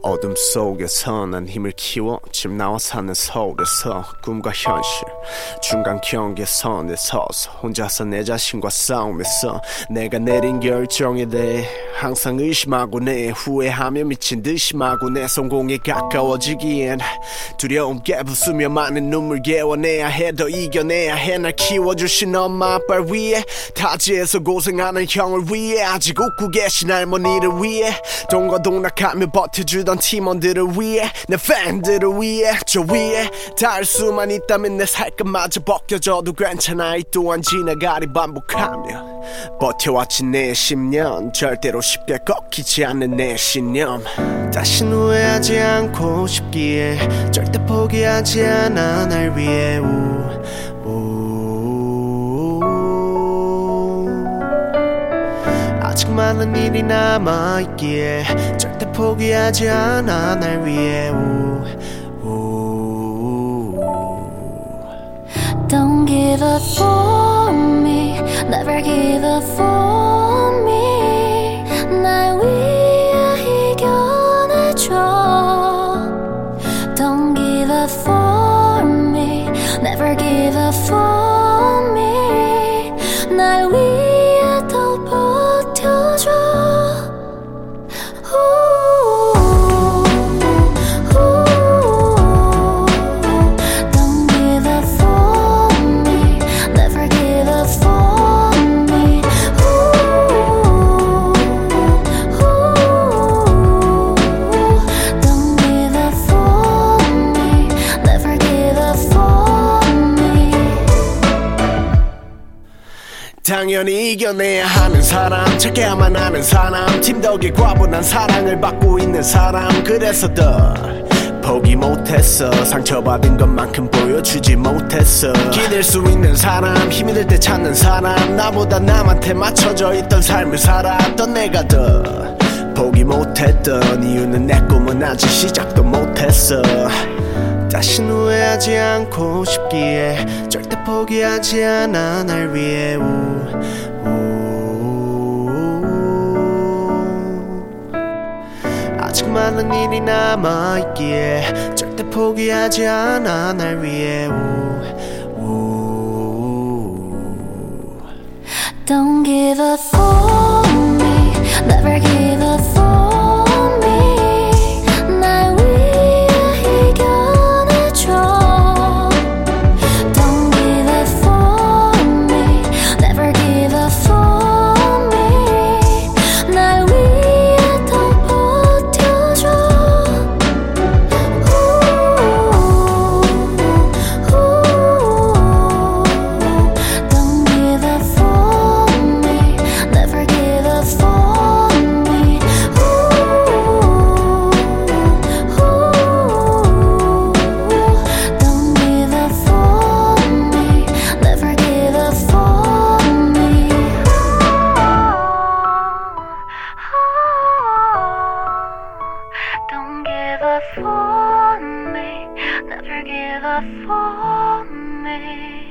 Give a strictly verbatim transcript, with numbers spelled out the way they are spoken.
어둠 속에서 난 힘을 키워 집 나와 사는 서울에서 꿈과 현실 중간 경계선에 서서 혼자서 내 자신과 싸우면서 내가 내린 결정에 대해 항상 의심하곤 해. 후회하며 미친 듯이 마구 내 성공에 가까워지기엔 두려움 깨부수며 많은 눈물 개워내야 해. 더 이겨내야 해. 날 키워주신 엄마 아빠를 위해 타지에서 고생하는 형을 위해 아직 웃고 계신 할머니를 위해 동과 동락하며 버텨주던 팀원들을 위해 내 팬들을 위해 저 위에 닿을 수만 있다면 내 살끝마저 벗겨져도 괜찮아. 이 또한 지나가리 반복하며 버텨왔지 내 십 년 절대로 쉽게 꺾이지 않는 내 신념. 다신 후회하지 않고 싶기에 절대 포기하지 않아 날 위해. 우, 우, 아직 많은 일이 남아있기에 절대 포기하지 않아 날 위해. 우, 우. Don't give up for me, never give up for me. 날 위해 이겨내줘. Don't give up for me, never give up for me. 날 위해 더 버텨줘. 당연히 이겨내야 하는 사람, 착해야만 하는 사람, 팀 덕에 과분한 사랑을 받고 있는 사람. 그래서 더 포기 못했어. 상처받은 것만큼 보여주지 못했어. 기댈 수 있는 사람, 힘이 들 때 찾는 사람, 나보다 남한테 맞춰져 있던 삶을 살았던 내가 더 포기 못했던 이유는 내 꿈은 아직 시작도 못했어. 다신 후회하지 않고 싶기에 절대 포기하지 않아 날 위해. 우, 우, 아직 많은 일이 남아있기에 절대 포기하지 않아 날 위해. 우, 우. Don't give up for me, never give up for me. 날 위해 이겨내줘. Don't give up for me, never give up for me. 날 위해 더 버텨줘. Don't give up for me, never give up for me. Don't give up for me, never give up for me. Don't give up for me, never give up for me.